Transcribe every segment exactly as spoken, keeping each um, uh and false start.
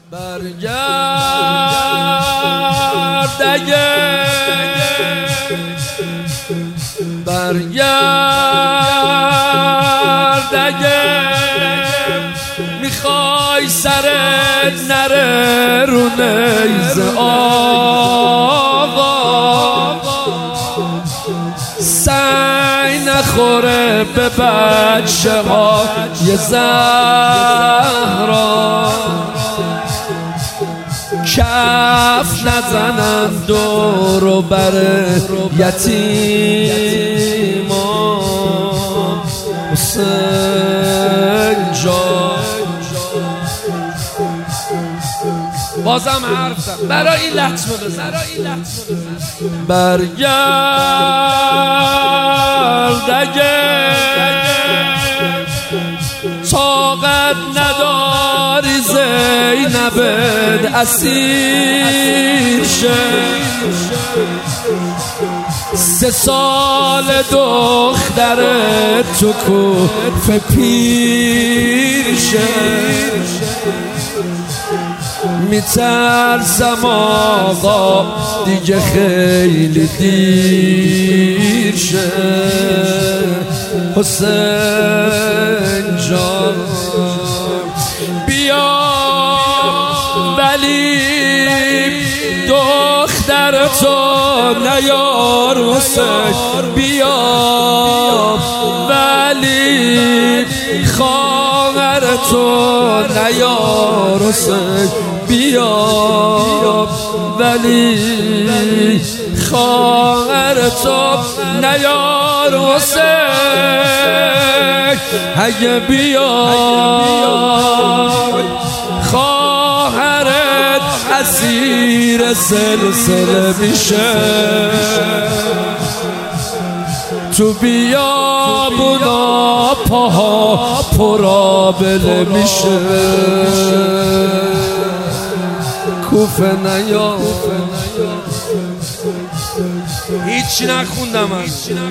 برگرد اگه برگرد اگه میخوای سرت نره رو نیزه آقا، سعی نخوره به بچه ها یه زهرا، کف نزنن دور و بر یتیما. حسین جان بازم حرف زد برای این لطمه بزن، برگرد اگه طاقت نداری زینبت اسیر شه، سه سال دخترت تو کوفه پیر شه. میترسم آقا دیگه خیلی دیر شه. حسین جان بیا ولی دختر تو نیار، حسین بیا ولی خواهر تو نیار، حسین بیا ولی خواهر تو نیار، حسین اگه بیا خواهرت اسیر سلسله میشه، تو بیابونا پاها پرآبله میشه. کوفه نیا هیچی نخوندم من،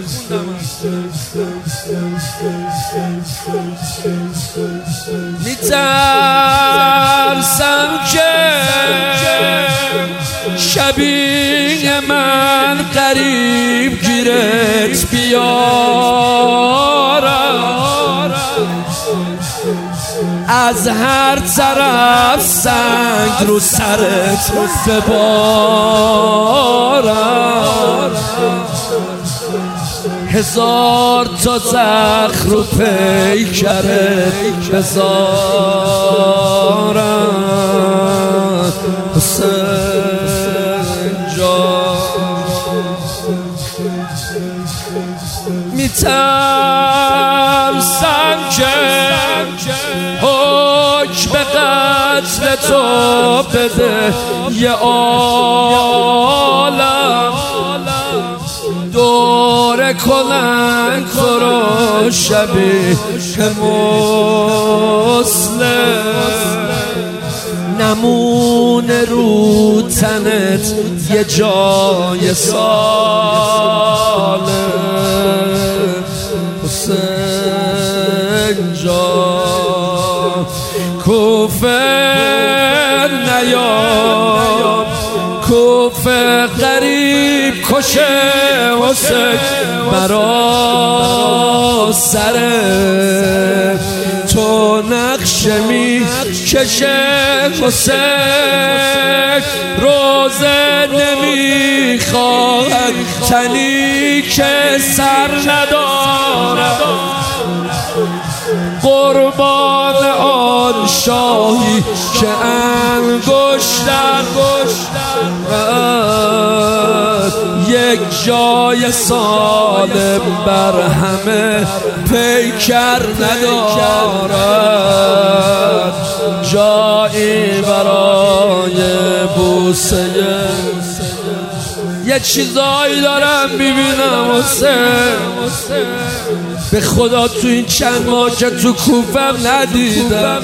میترسم که شبیه من قریب گیرت بیارم، از هر طرف سنگ رو سرت ببارم، هزار تا زخم رو پیکرت بذارم. حسین جان میترسم که حکم به قتل تو بده یه عالم، دور کنن تو رو شبیه مسلم، نمونه رو تنت یه جای سالم. حسین جان کوفه نیا، کوفه غریب کشه، حسین مرا سره تو نقشه می کشه، حسین روزه نمی خواهد تنی که سر ندارد، قربان آن شاهی که انگشتر یک جای سالم بر همه پیکر ندارد، جایی برای بوسه. یه چیزایی دارم میبینم حسین، به خدا تو این چند ماه که تو کوفم ندیدم،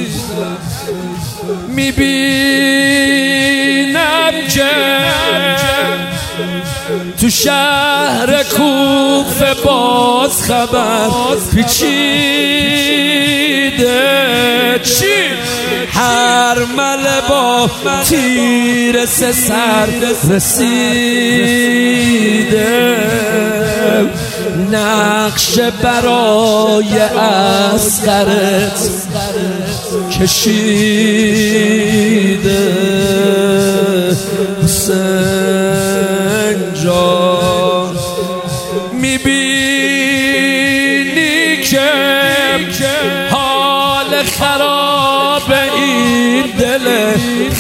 میبینم که تو شهر کوفه باز خبر پیچیده، چی؟ هرمله با تیر سه سر رسیده، نقش برای اصغرت کشیده. حسین جان میبینی که حال خراب این دل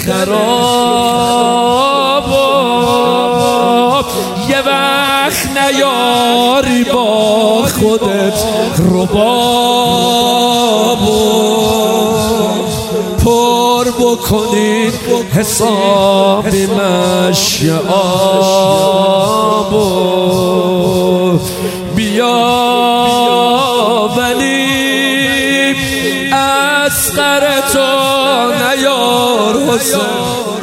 خراب، یه وقت نیاری با خودت رباب، پر بکنید حساب مشی آب، بیا ولی اصغر تو نیار حسین،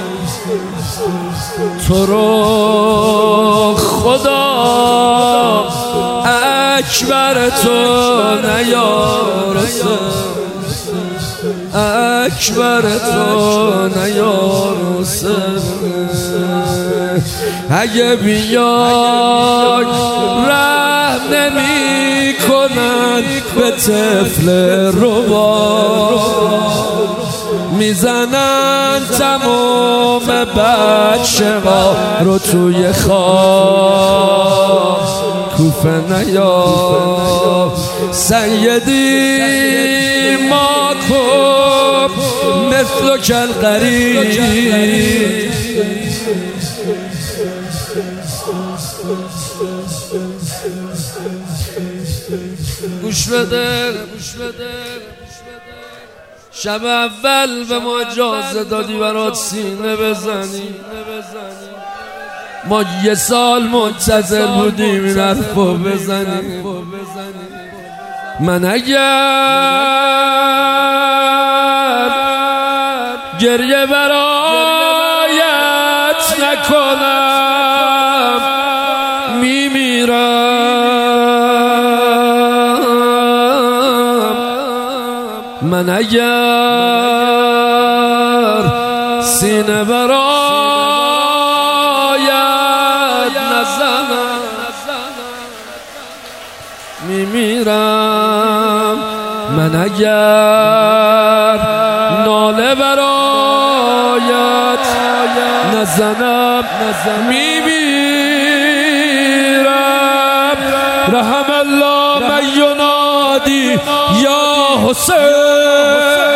تو رو خدا اکبر تو نیار حسین، اکبر تو نیار حسین. اگه بیای رحم نمی کنن به طفل ربا، میزنن تمام بچه ها رو توی خواب. کوفه نیا سیدی ما کن مثل کل قریب، گوش بده شب اول به ما اجازه دادی برات سینه بزنی، ما یه سال منتظر بودیم این حرفو بزنیم. من اگر گریه برایت نکنم میمیرم، من اگر سینه برایت نزنم میمیرم، من اگر ناله برایت نزنم میمیرم. رحم الله من ینادی یا حسین.